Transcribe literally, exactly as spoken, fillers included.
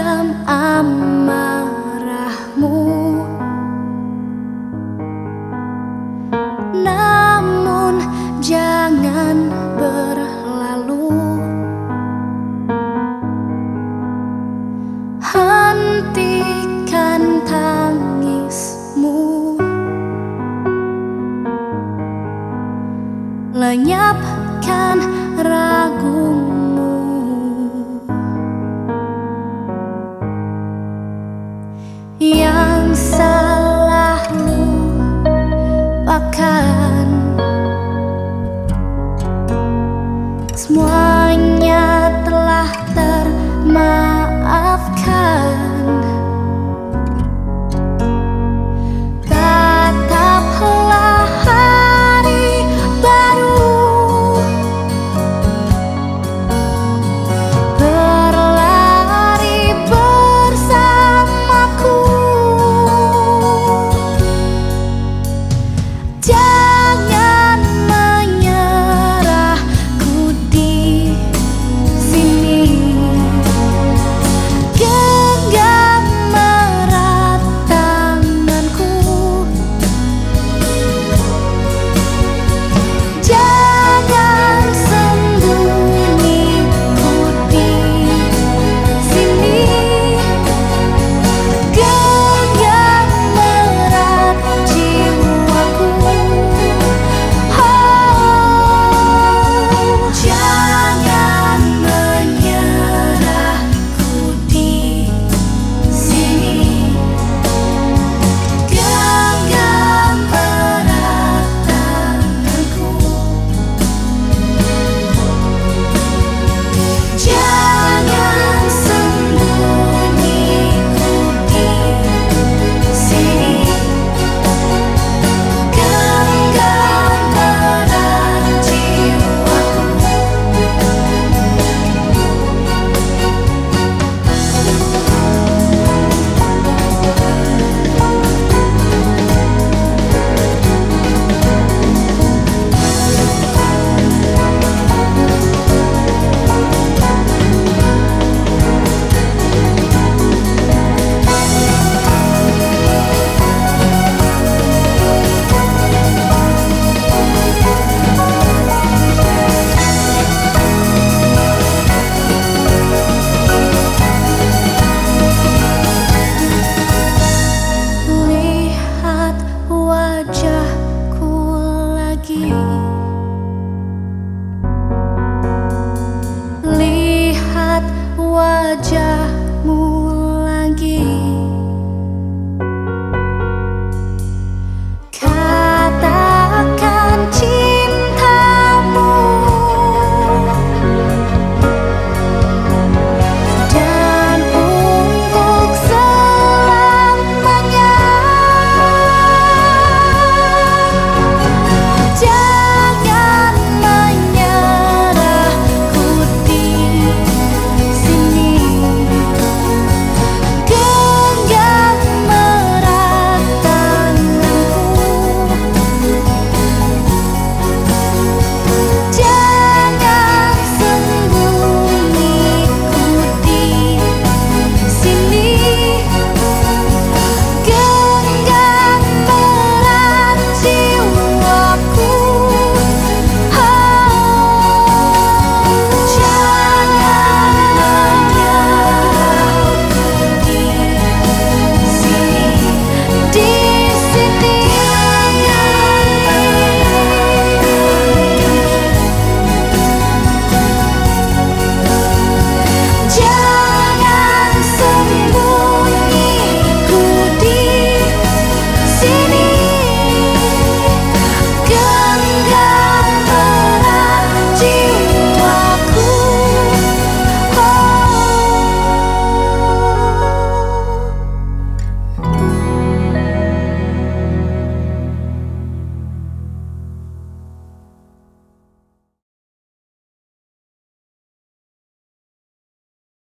redam amarahmu, namun jangan berlalu. Hentikan tangismu, lenyapkan ragumu. Yang salah lupakan, semuanya telah termaafkan. Tataplah hari baru, berlari bersamaku. Jangan menyerah, ku di sini. Genggam erat tanganku, jangan sembunyi, ku di sini. Genggam erat jiwaku. Oh, jangan menyerah, ku di sini. Genggam erat tanganku, jangan sembunyi, ku di sini. Genggam erat jiwaku. Lihat wajahku lagi, lihat wajah